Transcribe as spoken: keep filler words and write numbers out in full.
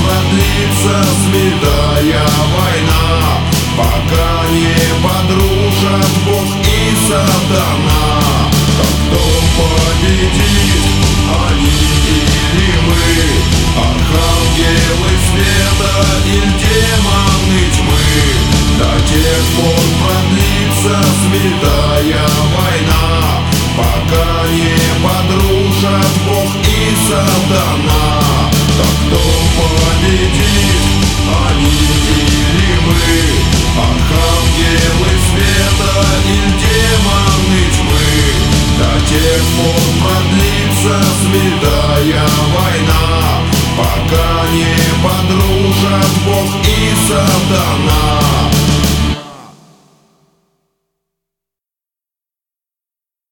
продлится святая война, пока не подружат Бог и сатана. Так кто победит, они или мы, архангелы света или демоны тьмы? До тех пор продлится святая война, пока не подружат Бог и сатана. Так кто победит, они или мы, архангелы света или демоны тьмы? До тех пор продлится святая война, пока не подружат Бог и сатана.